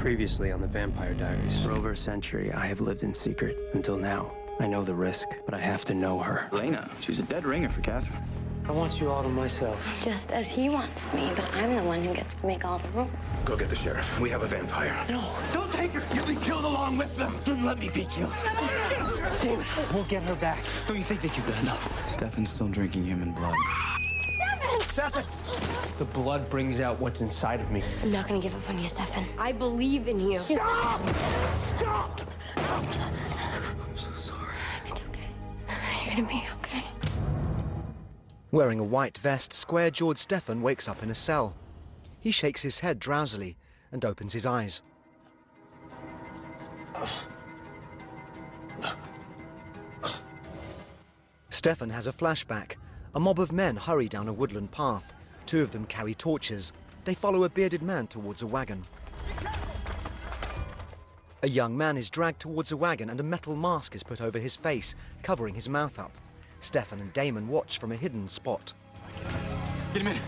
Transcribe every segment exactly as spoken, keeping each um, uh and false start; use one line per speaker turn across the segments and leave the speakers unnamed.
Previously on the Vampire Diaries. For over a century, I have lived in secret. Until now, I know the risk, but I have to know her.
Elena, she's a dead ringer for Catherine.
I want you all to myself.
Just as he wants me, but I'm the one who gets to make all the rules.
Go get the sheriff. We have a vampire.
No, don't take her. You'll be killed along with them. Then let me be killed. Damn it, we'll get her back. Don't you think that you've done enough?
Stefan's still drinking human blood.
Stefan! The blood brings out what's inside of me.
I'm not gonna give up on you, Stefan.
I believe in you.
Stop! Stop!
I'm so sorry. It's okay. You're gonna be okay.
Wearing a white vest, square-jawed Stefan wakes up in a cell. He shakes his head drowsily and opens his eyes. Stefan has a flashback. A mob of men hurry down a woodland path. Two of them carry torches. They follow a bearded man towards a wagon. A young man is dragged towards a wagon and a metal mask is put over his face, covering his mouth up. Stefan and Damon watch from a hidden spot.
Get him in.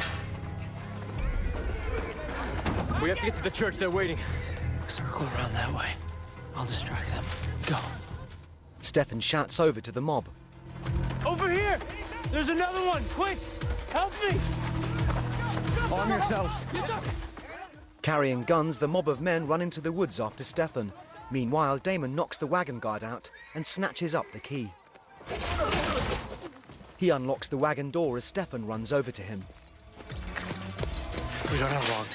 We have to get to the church. They're waiting. Circle around that way. I'll distract them. Go.
Stefan shouts over to the mob.
Over here! There's another one! Quick! Help me! Arm yourselves.
Carrying guns, the mob of men run into the woods after Stefan. Meanwhile, Damon knocks the wagon guard out and snatches up the key. He unlocks the wagon door as Stefan runs over to him.
We don't have long.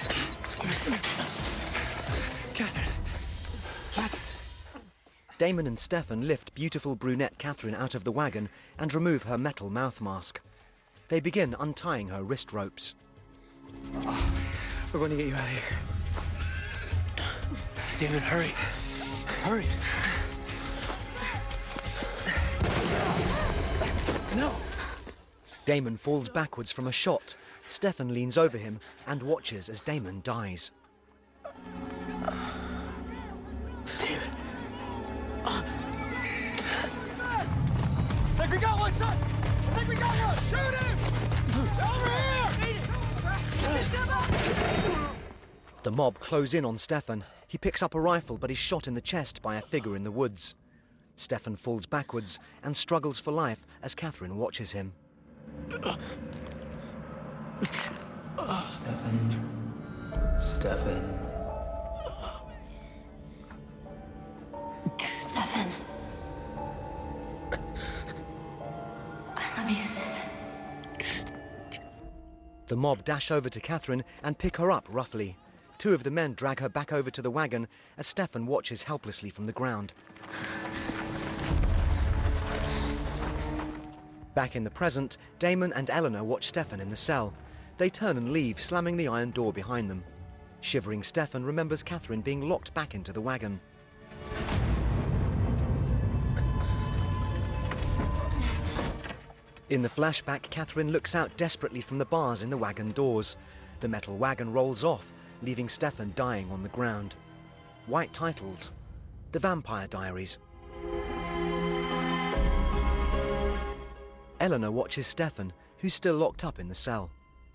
Catherine. Catherine.
Damon and Stefan lift beautiful brunette Catherine out of the wagon and remove her metal mouth mask. They begin untying her wrist ropes.
Oh, we're going to get you out of here. Damon, hurry. Hurry. No.
Damon falls backwards from a shot. Stefan leans over him and watches as Damon dies.
Damon. Uh. I think we got one, son! I think we got one! Shoot him! Over here!
The mob close in on Stefan. He picks up a rifle but is shot in the chest by a figure in the woods. Stefan falls backwards and struggles for life as Catherine watches him.
Stefan. Stefan.
Stefan. I love you, Stefan.
The mob dash over to Catherine and pick her up roughly. Two of the men drag her back over to the wagon as Stefan watches helplessly from the ground. Back in the present, Damon and Eleanor watch Stefan in the cell. They turn and leave, slamming the iron door behind them. Shivering Stefan remembers Catherine being locked back into the wagon. In the flashback, Catherine looks out desperately from the bars in the wagon doors. The metal wagon rolls off, leaving Stefan dying on the ground. White titles: The Vampire Diaries. Eleanor watches Stefan, who's still locked up in the cell.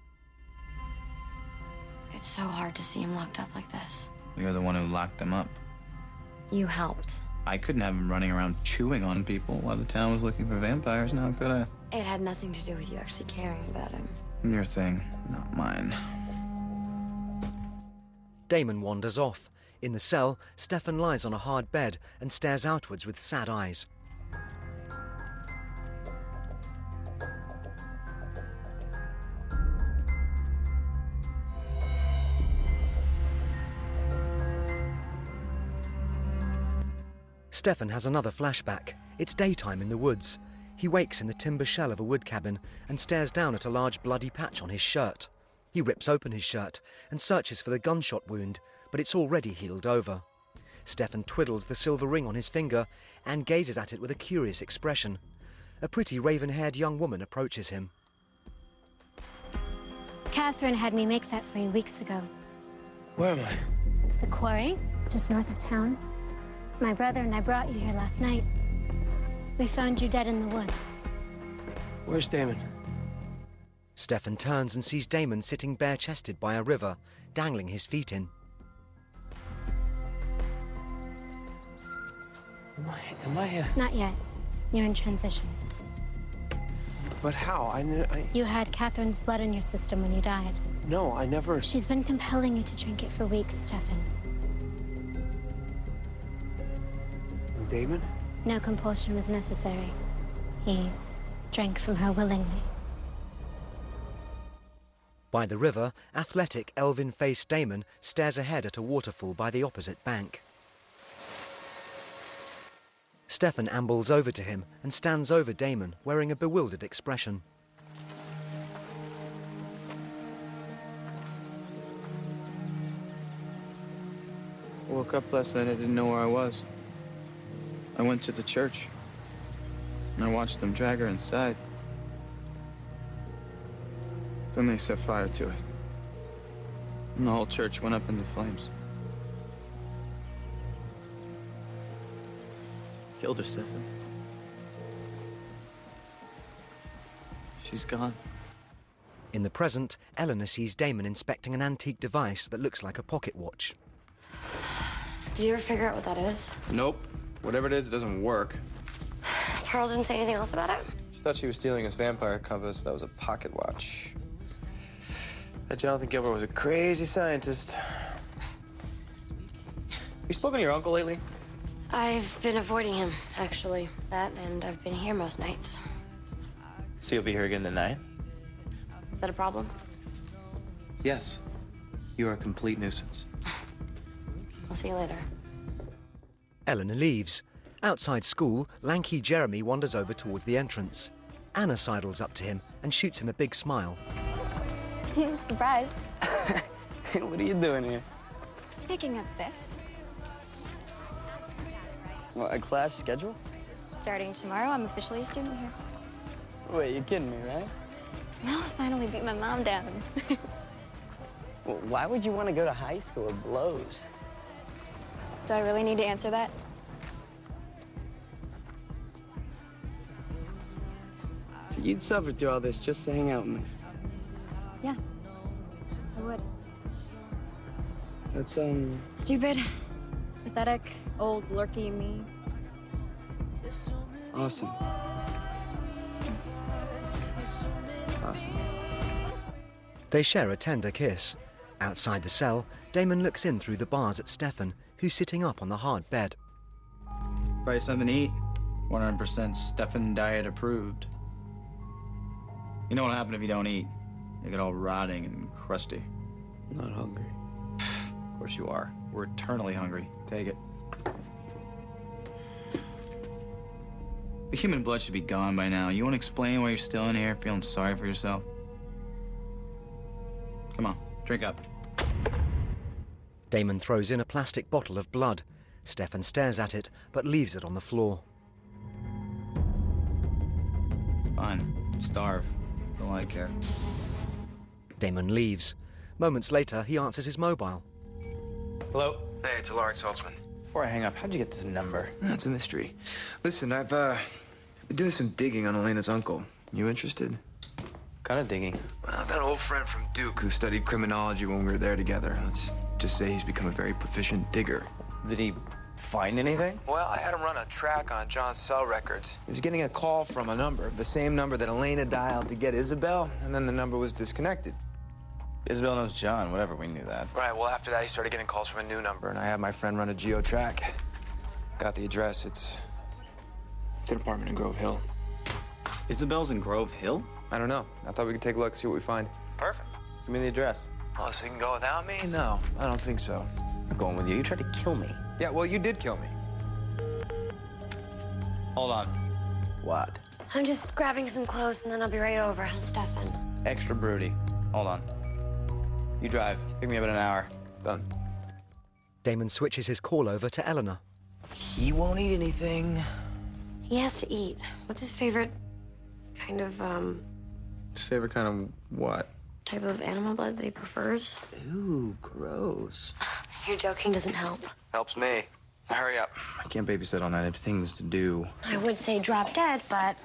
It's so hard to see him locked up like this.
You're the one who locked them up.
You helped.
I couldn't have him running around chewing on people while the town was looking for vampires, now could I?
It had nothing to do with you actually caring about him.
Your thing, not mine.
Damon wanders off. In the cell, Stefan lies on a hard bed and stares outwards with sad eyes. Stefan has another flashback. It's daytime in the woods. He wakes in the timber shell of a wood cabin and stares down at a large bloody patch on his shirt. He rips open his shirt and searches for the gunshot wound, but it's already healed over. Stefan twiddles the silver ring on his finger and gazes at it with a curious expression. A pretty raven-haired young woman approaches him.
Catherine had me make that for you weeks ago.
Where am I?
The quarry, just north of town. My brother and I brought you here last night. We found you dead in the woods.
Where's Damon?
Stefan turns and sees Damon sitting bare-chested by a river, dangling his feet in.
Am I, am I, uh...
Not yet. You're in transition.
But how? I, kn- I...
You had Catherine's blood in your system when you died.
No, I never...
She's been compelling you to drink it for weeks, Stefan.
Damon?
No compulsion was necessary. He drank from her willingly.
By the river, athletic, elven-faced Damon stares ahead at a waterfall by the opposite bank. Stefan ambles over to him and stands over Damon, wearing a bewildered expression.
I woke up last night, I didn't know where I was. I went to the church, and I watched them drag her inside. Then they set fire to it, and the whole church went up into flames. Killed her, Stefan. She's gone.
In the present, Eleanor sees Damon inspecting an antique device that looks like a pocket watch.
Did you ever figure out what that is?
Nope. Whatever it is, it doesn't work.
Pearl didn't say anything else about it?
She thought she was stealing his vampire compass, but that was a pocket watch. That Jonathan Gilbert was a crazy scientist. You spoken to your uncle lately?
I've been avoiding him, actually. That, and I've been here most nights.
So you'll be here again tonight?
Is that a problem?
Yes. You are a complete nuisance.
I'll see you later.
Eleanor leaves. Outside school, lanky Jeremy wanders over towards the entrance. Anna sidles up to him and shoots him a big smile.
Surprise.
What are you doing here?
Picking up this.
What, a class schedule?
Starting tomorrow, I'm officially a student here.
Wait, you're kidding me, right?
No, I finally beat my mom down.
Well, why would you want to go to high school? It blows.
Do I really need to answer that?
So you'd suffer through all this just to hang out with me?
Yeah, I would.
That's, um...
Stupid, pathetic, old, lurky me.
awesome. Awesome.
They share a tender kiss. Outside the cell, Damon looks in through the bars at Stefan, who's sitting up on the hard bed.
Buy something to eat. one hundred percent Stefan diet approved. You know what'll happen if you don't eat? You get all rotting and crusty.
I'm not hungry.
Of course you are. We're eternally hungry. Take it. The human blood should be gone by now. You want to explain why you're still in here, feeling sorry for yourself? Come on, drink up.
Damon throws in a plastic bottle of blood. Stefan stares at it, but leaves it on the floor.
Fine. Starve. Don't I care.
Damon leaves. Moments later, he answers his mobile.
Hello? Hey, it's Alaric Saltzman.
Before I hang up, how'd you get this number?
That's a mystery. Listen, I've, uh, been doing some digging on Elena's uncle. You interested?
Kind of digging.
Well, I've got an old friend from Duke who studied criminology when we were there together. Let's just say he's become a very proficient digger.
Did he find anything?
Well, I had him run a track on John's cell records. He was getting a call from a number, the same number that Elena dialed to get Isabel, and then the number was disconnected.
Isabel knows John, whatever, we knew that.
Right, well, after that, he started getting calls from a new number, and I had my friend run a geo-track. Got the address. It's... It's an apartment in Grove Hill.
Isabel's in Grove Hill?
I don't know. I thought we could take a look, see what we find.
Perfect. Give me the address.
Oh, so you can go without me? No, I don't think so.
I'm going with you. You tried to kill me.
Yeah, well, you did kill me.
Hold on. What?
I'm just grabbing some clothes and then I'll be right over, huh, Stefan?
Extra broody. Hold on. You drive. Pick me up in an hour.
Done.
Damon switches his call over to Eleanor.
He won't eat anything.
He has to eat. What's his favorite kind of, um...
His favorite kind of what?
type of animal blood that he prefers?
Ooh, gross.
Your joking doesn't help.
Helps me. Hurry up. I can't babysit all night. I have things to do.
I would say drop dead, but...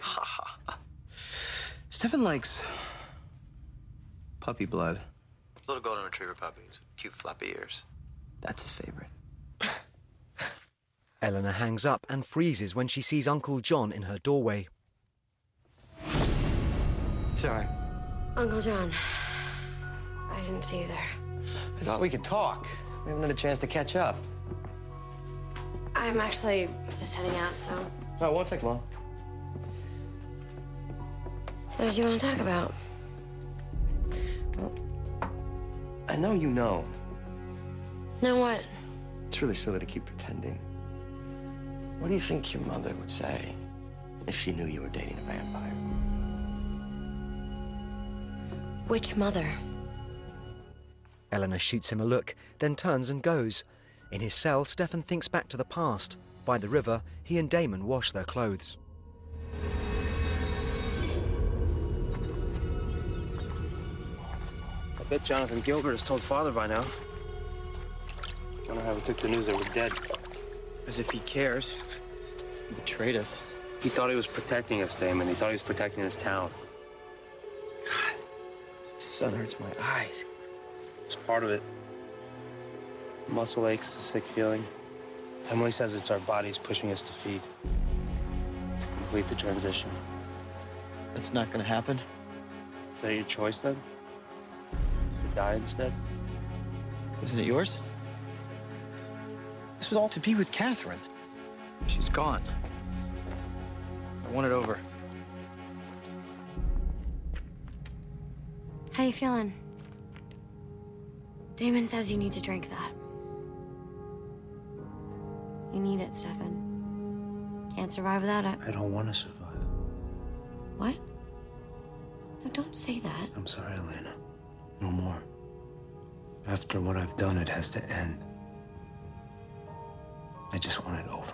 Stefan likes puppy blood. Little golden retriever puppies, cute floppy ears. That's his favorite.
Eleanor hangs up and freezes when she sees Uncle John in her doorway.
Sorry.
Uncle John, I didn't see you there.
I thought we could talk. We haven't had a chance to catch up.
I'm actually just heading out, so...
No, it won't take long.
What did you want to talk about?
Well, I know you know.
Know what?
It's really silly to keep pretending. What do you think your mother would say if she knew you were dating a vampire?
Which mother?
Eleanor shoots him a look, then turns and goes. In his cell, Stefan thinks back to the past. By the river, he and Damon wash their clothes.
I bet Jonathan Gilbert has told Father by now. I wonder how he took the news that we're dead.
As if he cares. He betrayed us.
He thought he was protecting us, Damon. He thought he was protecting his town.
God, the sun hurts my eyes.
It's part of it. Muscle aches, a sick feeling. Emily says it's our bodies pushing us to feed. To complete the transition.
That's not gonna happen.
Is that your choice, then? To die instead?
Isn't it yours? This was all to be with Catherine. She's gone. I want it over.
How you feeling? Damon says you need to drink that. You need it, Stefan. Can't survive without it.
I don't want to survive.
What? No, don't say that.
I'm sorry, Elena. No more. After what I've done, it has to end. I just want it over.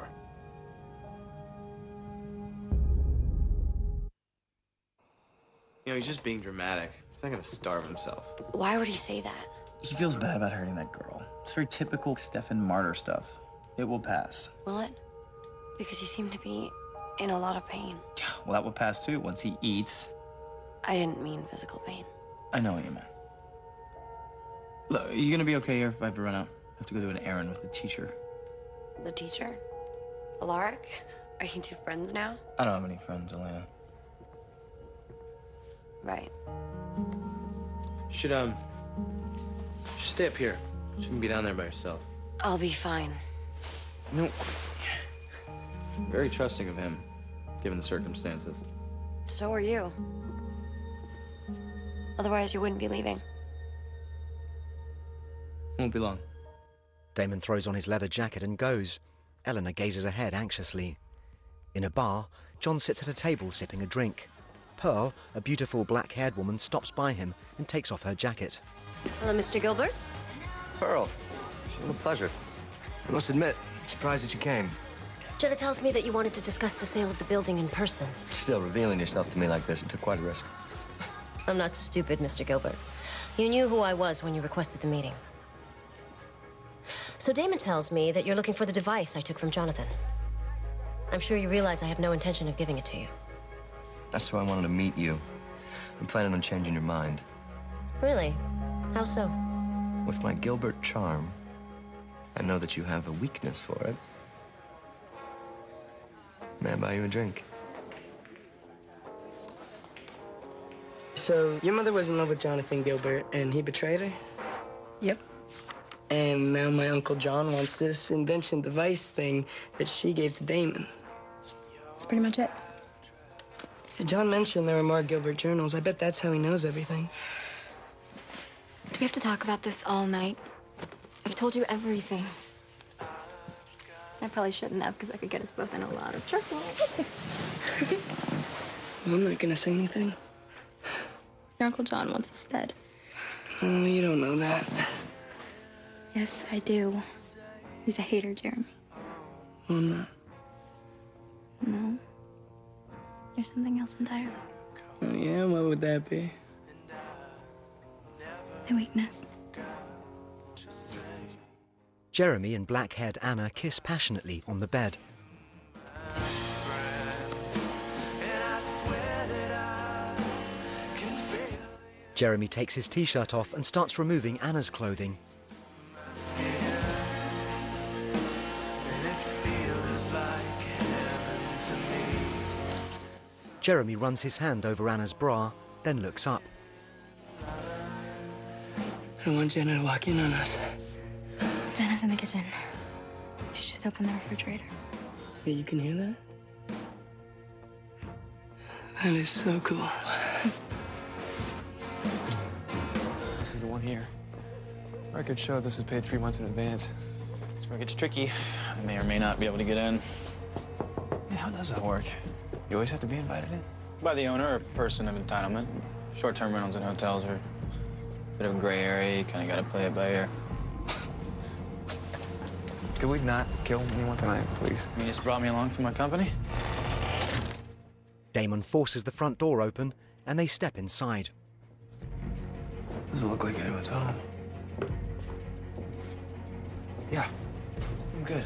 You know, he's just being dramatic. He's not gonna starve himself.
Why would he say that?
He feels bad about hurting that girl. It's very typical Stefan Martyr stuff. It will pass.
Will it? Because you seem to be in a lot of pain.
Yeah, well, that will pass too once he eats.
I didn't mean physical pain.
I know what you meant. Look, are you gonna be okay here if I have to run out? I have to go to an errand with the teacher.
The teacher? Alaric? Are you two friends now?
I don't have any friends, Elena.
Right.
Should, um... Just stay up here. Shouldn't be down there by yourself.
I'll be fine.
No. Very trusting of him, given the circumstances.
So are you. Otherwise, you wouldn't be leaving.
Won't be long.
Damon throws on his leather jacket and goes. Eleanor gazes ahead anxiously. In a bar, John sits at a table sipping a drink. Pearl, a beautiful black-haired woman, stops by him and takes off her jacket.
Hello, Mister Gilbert.
Pearl, what a pleasure. I must admit, surprised that you came.
Jenna tells me that you wanted to discuss the sale of the building in person.
Still, revealing yourself to me like this, it took quite a risk.
I'm not stupid, Mister Gilbert. You knew who I was when you requested the meeting. So Damon tells me that you're looking for the device I took from Jonathan. I'm sure you realize I have no intention of giving it to you.
That's why I wanted to meet you. I'm planning on changing your mind.
Really? How so?
With my Gilbert charm, I know that you have a weakness for it. May I buy you a drink?
So, your mother was in love with Jonathan Gilbert, and he betrayed her?
Yep.
And now my Uncle John wants this invention device thing that she gave to Damon.
That's pretty much it.
John mentioned there were more Gilbert journals. I bet that's how he knows everything.
Do we have to talk about this all night? I've told you everything. I probably shouldn't have, because I could get us both in a lot of trouble.
I'm not gonna say anything.
Your Uncle John wants us dead.
Oh, you don't know that.
Yes, I do. He's a hater, Jeremy.
Well, I'm not.
No. There's something else entirely.
Oh, yeah? What would that be?
My weakness.
Jeremy and black-haired Anna kiss passionately on the bed. Jeremy takes his t-shirt off and starts removing Anna's clothing. Jeremy runs his hand over Anna's bra, then looks up.
I don't want Jenna to walk in on us.
Jenna's in the kitchen. She just opened the refrigerator.
Yeah, you can hear that? That is so cool.
This is the one here. Records show this was paid three months in advance.
This work gets tricky. I may or may not be able to get in.
Yeah, how does that work? You always have to be invited in?
By the owner or person of entitlement. Short-term rentals and hotels are a bit of a gray area. You kind of got to play it by ear.
Could we not kill anyone tonight, please?
You just brought me along for my company?
Damon forces the front door open, and they step inside.
Doesn't look like anyone's home. Yeah, I'm good.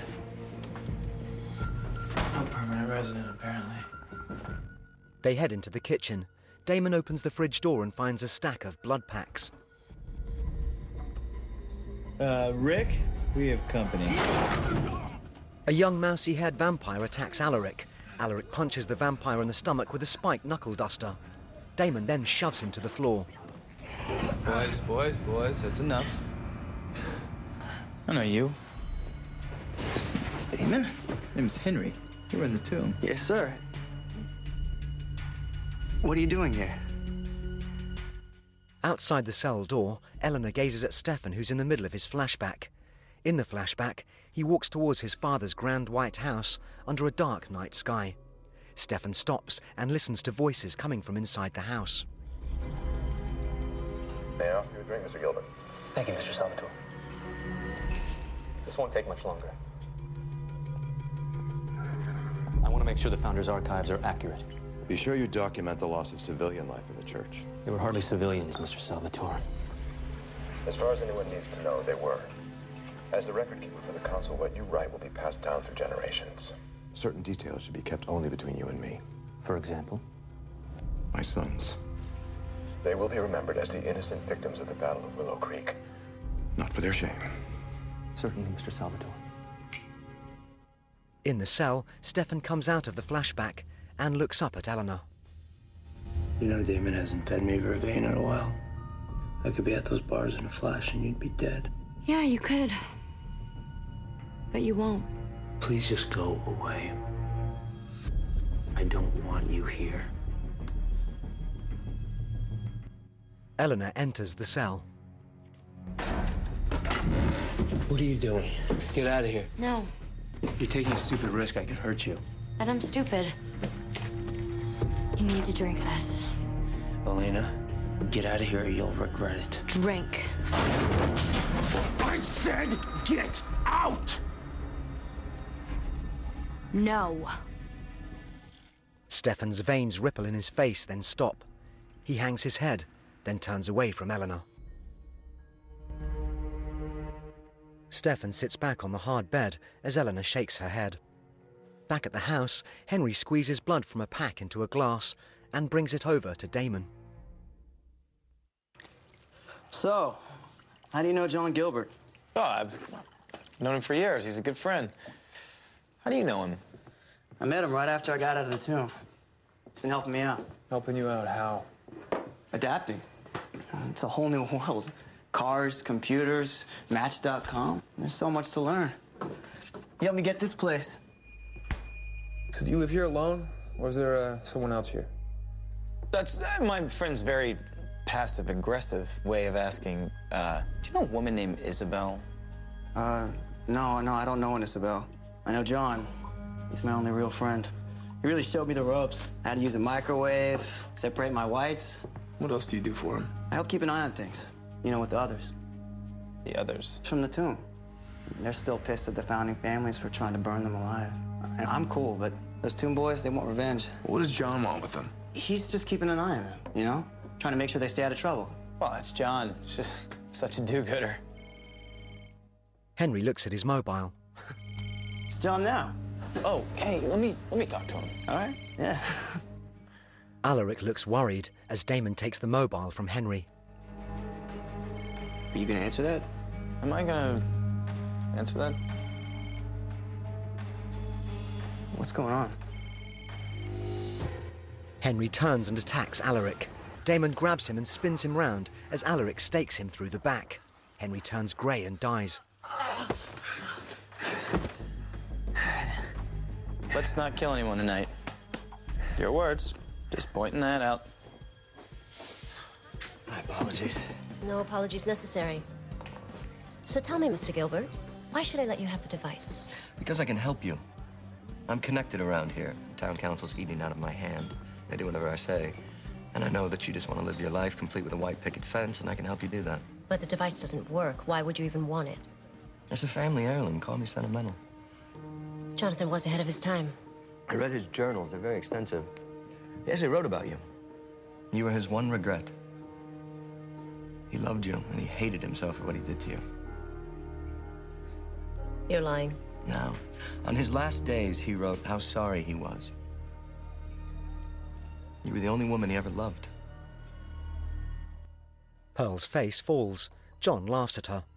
No permanent resident, apparently.
They head into the kitchen. Damon opens the fridge door and finds a stack of blood packs.
Uh, Rick, we have company.
A young mousy-haired vampire attacks Alaric. Alaric punches the vampire in the stomach with a spiked knuckle duster. Damon then shoves him to the floor.
Boys, boys, boys, that's enough. I know you.
Damon?
Name's Henry. You were in the tomb.
Yes, sir. What are you doing here?
Outside the cell door, Eleanor gazes at Stefan, who's in the middle of his flashback. In the flashback, he walks towards his father's grand white house under a dark night sky. Stefan stops and listens to voices coming from inside the house.
May I offer you a drink, Mister Gilbert?
Thank you, Mister Salvatore.
This won't take much longer.
I want to make sure the Founder's archives are accurate.
Be sure you document the loss of civilian life in the church.
They were hardly civilians, Mister Salvatore.
As far as anyone needs to know, they were. As the record keeper for the council, what you write will be passed down through generations. Certain details should be kept only between you and me.
For example?
My sons. They will be remembered as the innocent victims of the Battle of Willow Creek. Not for their shame.
Certainly, Mister Salvatore.
In the cell, Stefan comes out of the flashback and looks up at Eleanor.
You know, Damon hasn't fed me vervain in a while. I could be at those bars in a flash and you'd be dead.
Yeah, you could. But you won't.
Please just go away. I don't want you here.
Eleanor enters the cell.
What are you doing? Get out of here.
No,
You're taking a stupid risk. I could hurt you.
that I'm stupid. You need to drink this.
Elena, get out of here or you'll regret it.
Drink.
I said get out!
No.
Stefan's veins ripple in his face, then stop. He hangs his head, then turns away from Eleanor. Stefan sits back on the hard bed as Eleanor shakes her head. Back at the house, Henry squeezes blood from a pack into a glass and brings it over to Damon.
So, how do you know John Gilbert?
Oh, I've known him for years. He's a good friend. How do you know him?
I met him right after I got out of the tomb. It's been helping me out.
Helping you out how?
Adapting. It's a whole new world. Cars, computers, Match dot com. There's so much to learn. He helped me get this place.
So do you live here alone? Or is there uh, someone else here?
That's uh, my friend's very passive-aggressive way of asking, uh, do you know a woman named Isabel?
Uh, no, no, I don't know an Isabel. I know John. He's my only real friend. He really showed me the ropes. How to use a microwave, separate my whites.
What else do you do for him?
I help keep an eye on things. You know, with the others.
The others?
From the tomb. They're still pissed at the founding families for trying to burn them alive. And I'm cool, but those tomb boys, they want revenge.
What does John want with them?
He's just keeping an eye on them, you know? Trying to make sure they stay out of trouble.
Well, that's John. He's just such a do-gooder.
Henry looks at his mobile.
It's John now.
Oh, hey, let me let me talk to him.
All right, yeah.
Alaric looks worried as Damon takes the mobile from Henry.
Are you gonna answer that?
Am I gonna answer that?
What's going on?
Henry turns and attacks Alaric. Damon grabs him and spins him round as Alaric stakes him through the back. Henry turns grey and dies.
Let's not kill anyone tonight. Your words. Just pointing that out.
My apologies.
No apologies necessary. So tell me, Mister Gilbert, why should I let you have the device?
Because I can help you. I'm connected around here. Town council's eating out of my hand. They do whatever I say. And I know that you just want to live your life complete with a white picket fence, and I can help you do that.
But the device doesn't work. Why would you even want it?
It's a family heirloom. Call me sentimental.
Jonathan was ahead of his time.
I read his journals. They're very extensive. He actually wrote about you. You were his one regret. He loved you, and he hated himself for what he did to you.
You're lying.
No. On his last days, he wrote how sorry he was. You were the only woman he ever loved.
Pearl's face falls. John laughs at her.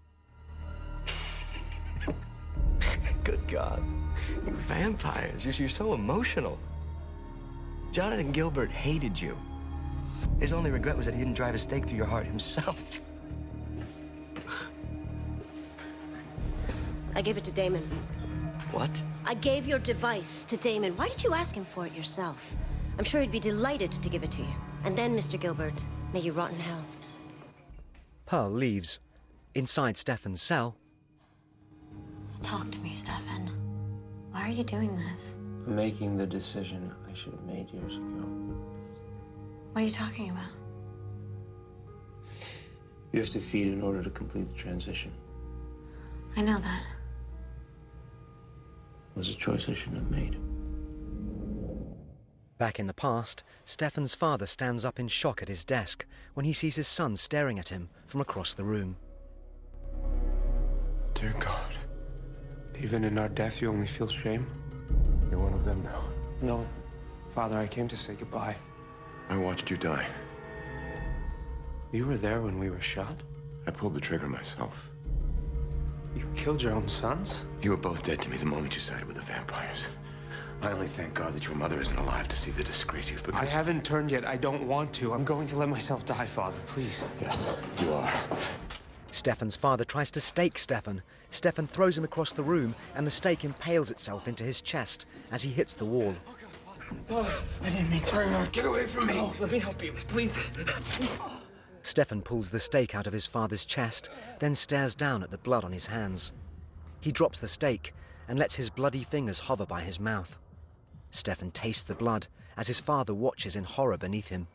Good God. You vampires. You're, you're so emotional. Jonathan Gilbert hated you. His only regret was that he didn't drive a stake through your heart himself.
I gave it to Damon.
What?
I gave your device to Damon. Why did you ask him for it yourself? I'm sure he'd be delighted to give it to you. And then, Mister Gilbert, may you rot in hell.
Pearl leaves. Inside Stefan's cell.
Talk to me, Stefan. Why are you doing this?
I'm making the decision I should have made years ago.
What are you talking about?
You have to feed in order to complete the transition.
I know that.
It was a choice I shouldn't have made.
Back in the past, Stefan's father stands up in shock at his desk when he sees his son staring at him from across the room.
Dear God, even in our death, you only feel shame?
You're one of them now.
No. Father, I came to say goodbye.
I watched you die.
You were there when we were shot?
I pulled the trigger myself.
You killed your own sons?
You were both dead to me the moment you sided with the vampires. I only thank God that your mother isn't alive to see the disgrace you've become.
I haven't turned yet. I don't want to. I'm going to let myself die, Father. Please.
Yes, you are.
Stefan's father tries to stake Stefan. Stefan throws him across the room, and the stake impales itself into his chest as he hits the wall.
Oh, I didn't mean to.
Uh, get away from me.
Oh, let me help you, please.
Stefan pulls the stake out of his father's chest, then stares down at the blood on his hands. He drops the stake and lets his bloody fingers hover by his mouth. Stefan tastes the blood as his father watches in horror beneath him.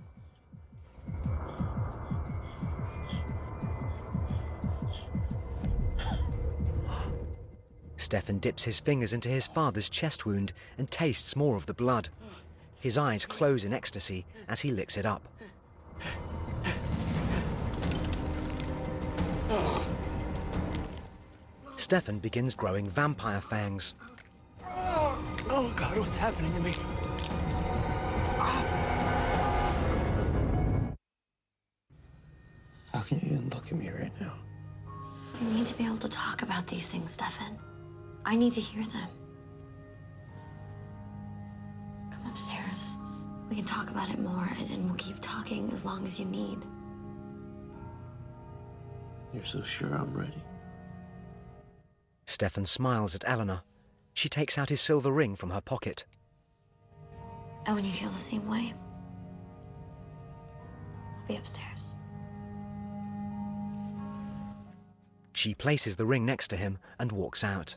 Stefan dips his fingers into his father's chest wound and tastes more of the blood. His eyes close in ecstasy as he licks it up. Stefan begins growing vampire fangs.
Oh, God, what's happening to me?
How can you even look at me right now?
You need to be able to talk about these things, Stefan. I need to hear them. Come upstairs. We can talk about it more, and, and we'll keep talking as long as you need.
You're so sure I'm ready?
Stefan smiles at Eleanor. She takes out his silver ring from her pocket.
And when you feel the same way, I'll be upstairs.
She places the ring next to him and walks out.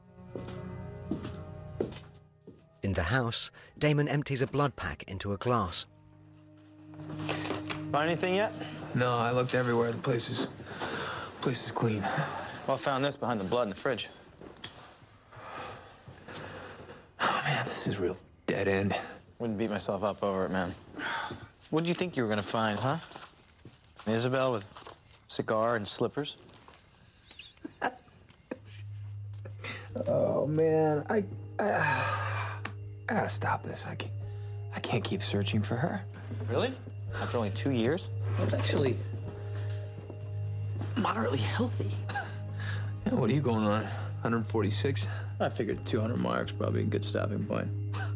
In the house, Damon empties a blood pack into a glass.
Find anything yet?
No, I looked everywhere. The place is... place is clean.
Well, I found this behind the blood in the fridge.
Oh, man, this is real dead end.
Wouldn't beat myself up over it, man. What did you think you were gonna find, huh? Isabel with cigar and slippers?
Oh, man, I... I, I gotta stop this. I can't, I can't keep searching for her.
Really? After only two years?
That's actually
moderately healthy.
Yeah, what are you going on? one forty-six?
I figured two hundred marks probably a good stopping point.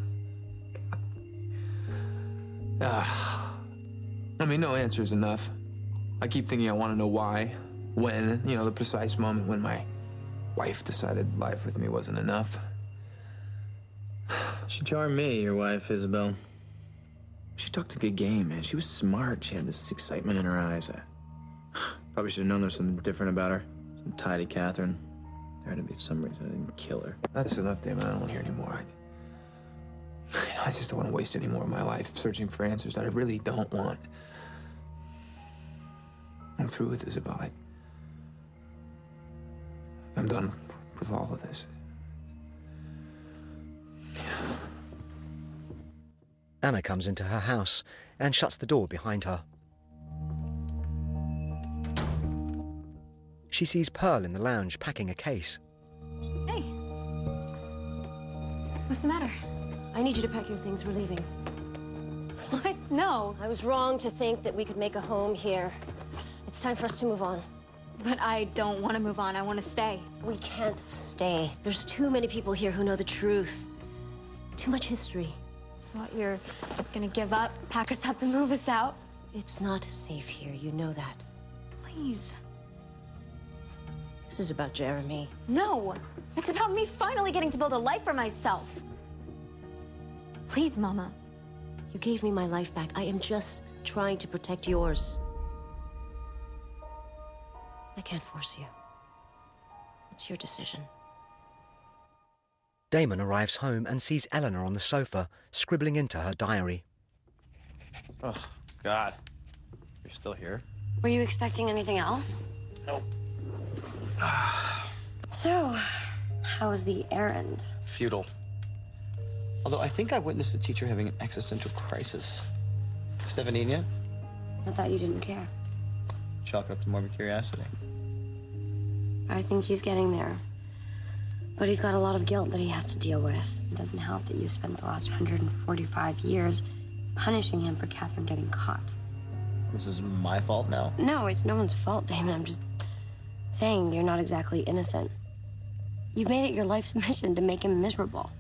uh, I mean, no answer is enough. I keep thinking I want to know why, when, you know, the precise moment when my wife decided life with me wasn't enough.
She charmed me, your wife, Isabel.
She talked a good game, man. She was smart. She had this excitement in her eyes. I
probably should have known there was something different about her. Some tidy Catherine. There had to be some reason I didn't kill her.
That's enough, Damon. I don't want to hear anymore. I, I just don't want to waste any more of my life searching for answers that I really don't want. I'm through with Isabel. I, I'm done with all of this.
Anna comes into her house and shuts the door behind her. She sees Pearl in the lounge packing a case.
Hey. What's the matter?
I need you to pack your things. We're leaving.
What? No.
I was wrong to think that we could make a home here. It's time for us to move on.
But I don't want to move on. I want to stay.
We can't stay. There's too many people here who know the truth. Too much history.
So what, you're just gonna give up, pack us up, and move us out?
It's not safe here. You know that.
Please.
This is about Jeremy.
No. It's about me finally getting to build a life for myself. Please, Mama.
You gave me my life back. I am just trying to protect yours. I can't force you. It's your decision.
Damon arrives home and sees Eleanor on the sofa, scribbling into her diary.
Oh, God. You're still here?
Were you expecting anything else?
Nope.
So, how was the errand?
Futile. Although I think I witnessed the teacher having an existential crisis. Stefan eaten yet?
I thought you didn't care.
Chalk it up to morbid curiosity.
I think he's getting there. But he's got a lot of guilt that he has to deal with. It doesn't help that you've spent the last one hundred forty-five years punishing him for Catherine getting caught.
This is my fault now?
No, it's no one's fault, Damon. I'm just saying you're not exactly innocent. You've made it your life's mission to make him miserable.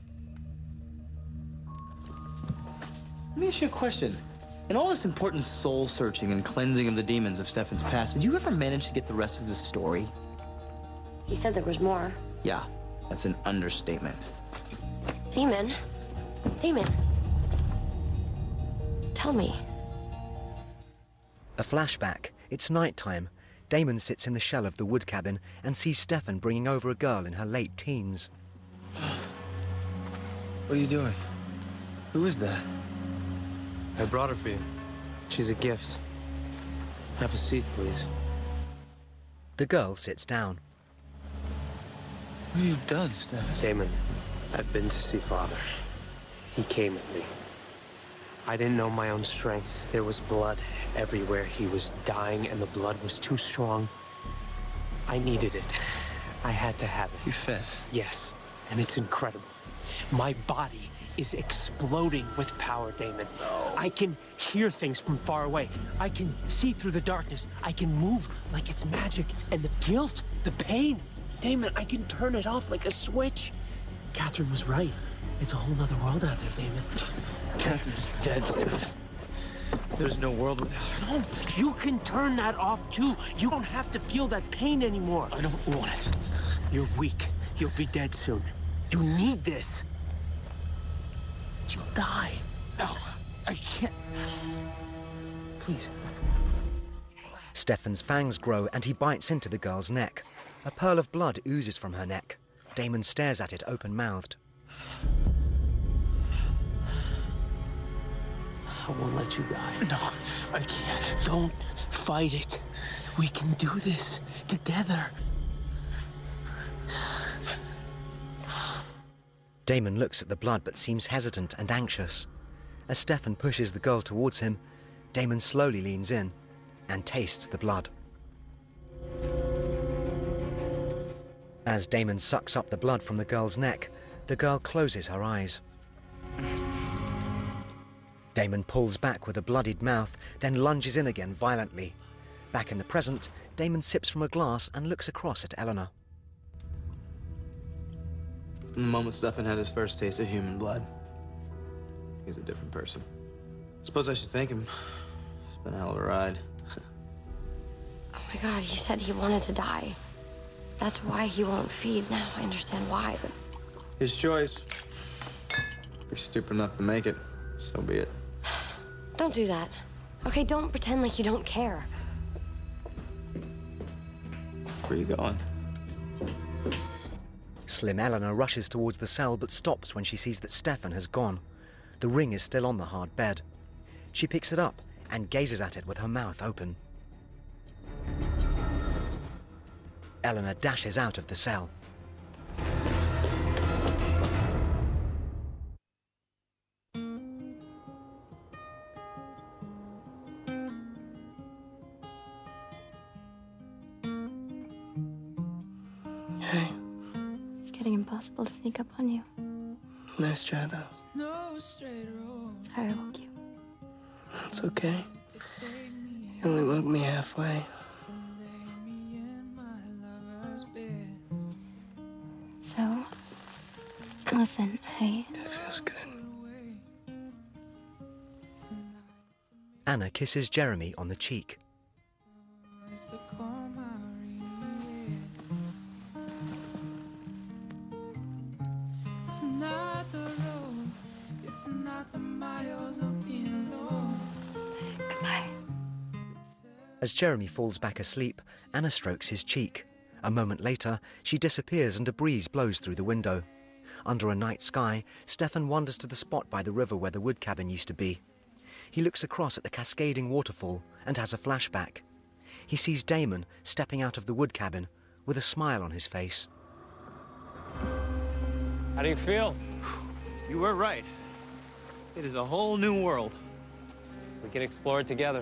Let me ask you a question. In all this important soul searching and cleansing of the demons of Stefan's past, did you ever manage to get the rest of the story?
He said there was more.
Yeah, that's an understatement.
Damon. Damon. Tell me.
A flashback. It's nighttime. Damon sits in the shell of the wood cabin and sees Stefan bringing over a girl in her late teens.
What are you doing? Who is that?
I brought her for you. She's a gift. Have a seat, please.
The girl sits down.
What have you done, Stefan?
Damon, I've been to see Father. He came at me. I didn't know my own strength. There was blood everywhere. He was dying, and the blood was too strong. I needed it. I had to have it.
You fed?
Yes, and it's incredible. My body is exploding with power, Damon. No. I can hear things from far away. I can see through the darkness. I can move like it's magic. And the guilt, the pain, Damon, I can turn it off like a switch. Catherine was right. It's a whole nother world out there, Damon.
Catherine's dead, Stefan. There's no world without her.
No, you can turn that off too. You don't have to feel that pain anymore.
I don't want it.
You're weak. You'll be dead soon. You need this. You'll die.
No, I can't.
Please.
Stefan's fangs grow and he bites into the girl's neck. A pearl of blood oozes from her neck. Damon stares at it open-mouthed.
I won't let you die.
No, I can't.
Don't fight it. We can do this together.
Damon looks at the blood but seems hesitant and anxious. As Stefan pushes the girl towards him, Damon slowly leans in and tastes the blood. As Damon sucks up the blood from the girl's neck, the girl closes her eyes. Damon pulls back with a bloodied mouth, then lunges in again violently. Back in the present, Damon sips from a glass and looks across at Eleanor.
From the moment Stefan had his first taste of human blood, he's a different person. Suppose I should thank him. It's been a hell of a ride.
Oh my God, he said he wanted to die. That's why he won't feed. Now I understand why, but...
His choice. If he's stupid enough to make it, so be it.
Don't do that. Okay, don't pretend like you don't care.
Where are you going?
Slim Eleanor rushes towards the cell but stops when she sees that Stefan has gone. The ring is still on the hard bed. She picks it up and gazes at it with her mouth open. Eleanor dashes out of the cell.
Hey.
It's getting impossible to sneak up on you.
Nice try, though.
Sorry I woke you.
That's okay. You only woke me halfway.
So, listen, I...
That feels good.
Anna kisses Jeremy on the cheek.
It's not the road, it's not the miles of being alone.
Goodbye.
As Jeremy falls back asleep, Anna strokes his cheek. A moment later, she disappears and a breeze blows through the window. Under a night sky, Stefan wanders to the spot by the river where the wood cabin used to be. He looks across at the cascading waterfall and has a flashback. He sees Damon stepping out of the wood cabin with a smile on his face.
How do you feel?
You were right. It is a whole new world.
We can explore it together.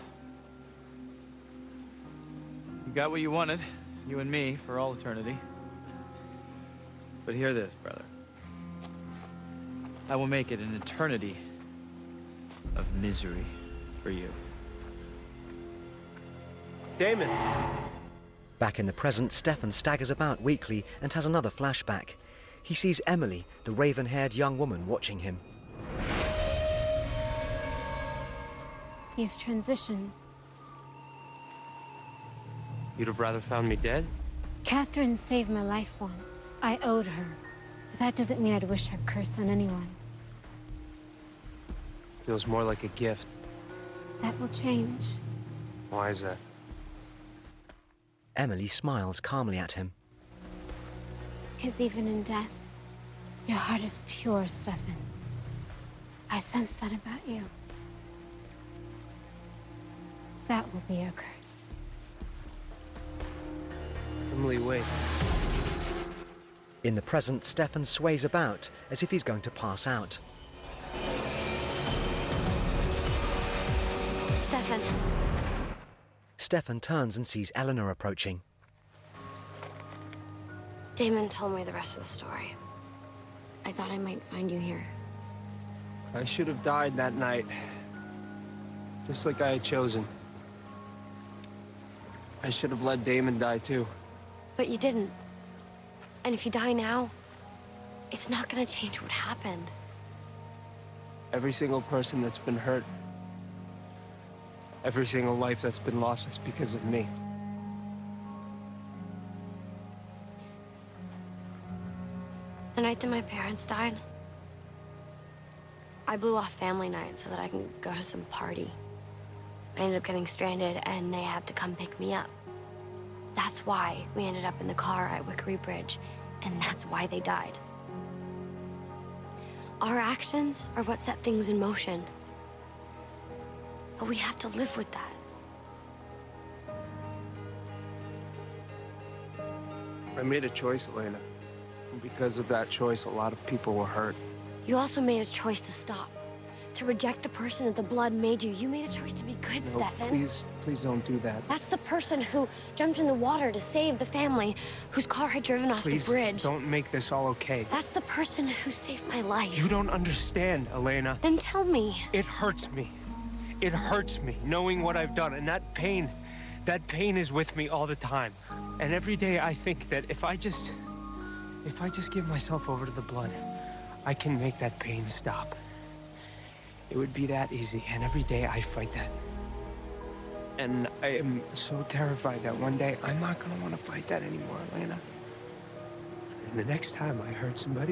You got what you wanted, you and me, for all eternity. But hear this, brother. I will make it an eternity of misery for you.
Damon!
Back in the present, Stefan staggers about weakly and has another flashback. He sees Emily, the raven-haired young woman, watching him.
You've transitioned.
You'd have rather found me dead?
Catherine saved my life once. I owed her. But that doesn't mean I'd wish her curse on anyone.
Feels more like a gift.
That will change.
Why is that?
Emily smiles calmly at him.
Because even in death, your heart is pure, Stefan. I sense that about you. That will be your curse.
Emily, wait.
In the present, Stefan sways about as if he's going to pass out.
Stefan.
Stefan turns and sees Eleanor approaching.
Damon told me the rest of the story. I thought I might find you here.
I should have died that night. Just like I had chosen. I should have let Damon die too.
But you didn't. And if you die now, it's not gonna change what happened.
Every single person that's been hurt, every single life that's been lost is because of me.
The night that my parents died, I blew off family night so that I can go to some party. I ended up getting stranded and they had to come pick me up. That's why we ended up in the car at Wickery Bridge, and that's why they died. Our actions are what set things in motion. But we have to live with that.
I made a choice, Elena. And because of that choice, a lot of people were hurt.
You also made a choice to stop. To reject the person that the blood made you. You made a choice to be good,
No,
Stefan.
please, please don't do that.
That's the person who jumped in the water to save the family whose car had driven off
Please
the bridge.
don't make this all okay.
That's the person who saved my life.
You don't understand, Elena.
Then tell me.
It hurts me. It hurts me knowing what I've done, and that pain, that pain is with me all the time. And every day I think that if I just, If I just give myself over to the blood, I can make that pain stop. It would be that easy, and every day I fight that. And I am so terrified that one day I'm not gonna want to fight that anymore, Elena. And the next time I hurt somebody,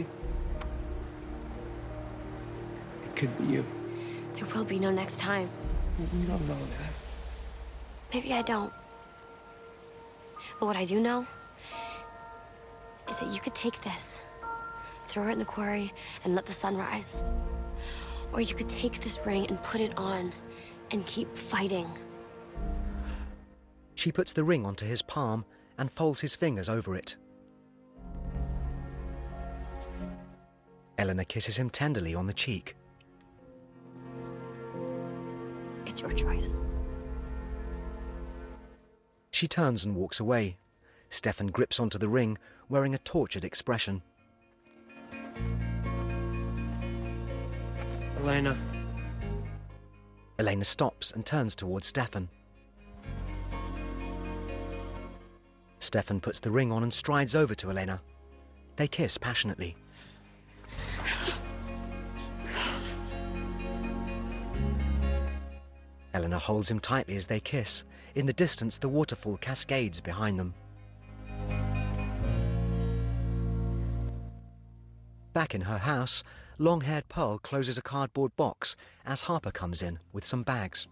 it could be you.
There will be no next time.
You don't know that.
Maybe I don't. But what I do know is that you could take this, throw it in the quarry, and let the sun rise. Or you could take this ring and put it on and keep fighting.
She puts the ring onto his palm and folds his fingers over it. Elena kisses him tenderly on the cheek.
It's your choice.
She turns and walks away. Stefan grips onto the ring, wearing a tortured expression.
Elena.
Elena stops and turns towards Stefan. Stefan puts the ring on and strides over to Elena. They kiss passionately. Elena holds him tightly as they kiss. In the distance, the waterfall cascades behind them. Back in her house, long-haired Pearl closes a cardboard box as Harper comes in with some bags.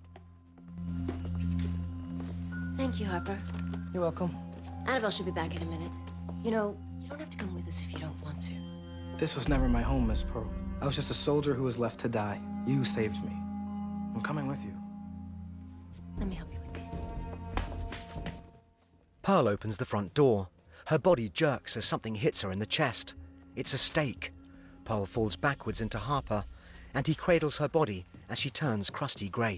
Thank you, Harper.
You're welcome.
Annabelle should be back in a minute. You know, you don't have to come with us if you don't want to.
This was never my home, Miss Pearl. I was just a soldier who was left to die. You saved me. I'm coming with you.
Let me help you with this.
Pearl opens the front door. Her body jerks as something hits her in the chest. It's a stake. Pearl falls backwards into Harper, and he cradles her body as she turns crusty grey.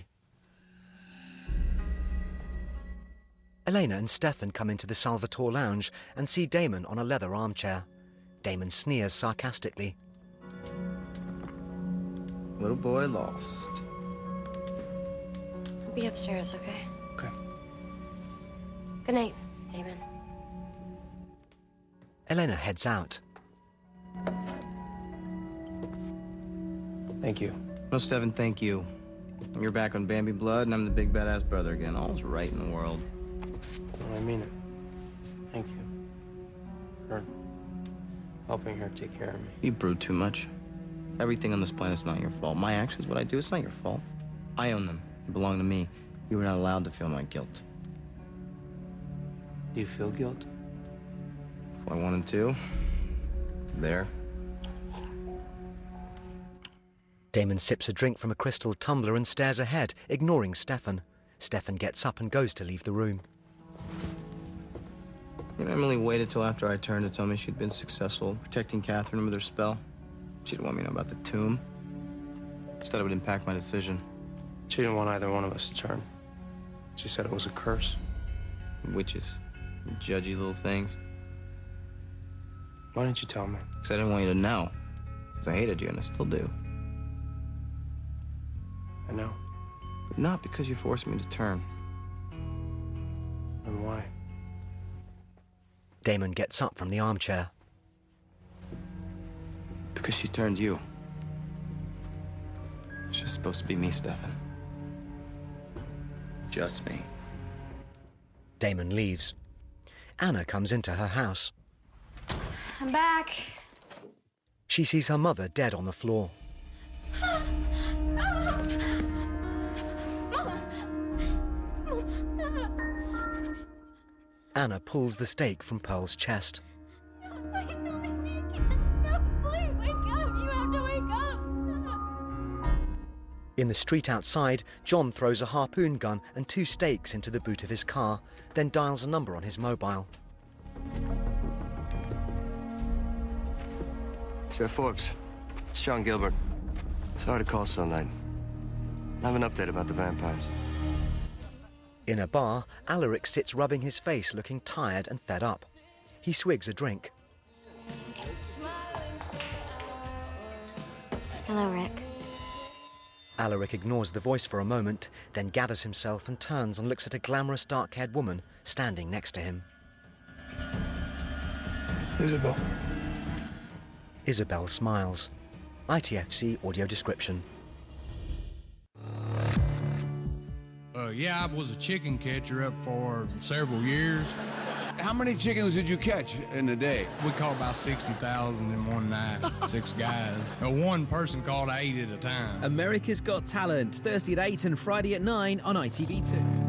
Elena and Stefan come into the Salvatore lounge and see Damon on a leather armchair. Damon sneers sarcastically.
Little boy lost.
I'll be upstairs, okay?
Okay.
Good night, Damon.
Elena heads out.
Thank you.
No, Stefan, thank you. You're back on Bambi Blood, and I'm the big badass brother again. All's right in the world.
No, I mean it. Thank you. For helping her take care of me.
You brood too much. Everything on this planet's not your fault. My actions, what I do, it's not your fault. I own them. They belong to me. You were not allowed to feel my guilt.
Do you feel guilt?
If I wanted to, it's there.
Damon sips a drink from a crystal tumbler and stares ahead, ignoring Stefan. Stefan gets up and goes to leave the room.
You know, Emily waited till after I turned to tell me she'd been successful protecting Catherine with her spell. She didn't want me to know about the tomb. She thought it would impact my decision.
She didn't want either one of us to turn. She said it was a curse.
Witches. Judgy little things.
Why didn't you tell me?
Because I didn't want you to know. Because I hated you, and I still do.
I know.
But not because you forced me to turn.
And why?
Damon gets up from the armchair.
Because she turned you. It's just supposed to be me, Stefan. Just me.
Damon leaves. Anna comes into her house.
I'm back.
She sees her mother dead on the floor. Anna pulls the stake from Pearl's chest.
Please don't leave me again. No, please wake up. You have to wake up.
In the street outside, John throws a harpoon gun and two stakes into the boot of his car, then dials a number on his mobile.
Sheriff Forbes, it's John Gilbert. Sorry to call so late. I have an update about the vampires.
In a bar, Alaric sits rubbing his face, looking tired and fed up. He swigs a drink.
Hello, Rick.
Alaric ignores the voice for a moment, then gathers himself and turns and looks at a glamorous dark-haired woman standing next to him.
Isabel.
Isabel smiles. I T F C audio description.
Uh, yeah, I was a chicken catcher up for several years.
How many chickens did you catch in a day?
We caught about sixty thousand in one night, six guys. Uh, one person caught eight at a time.
America's Got Talent, Thursday at eight and Friday at nine on I T V two.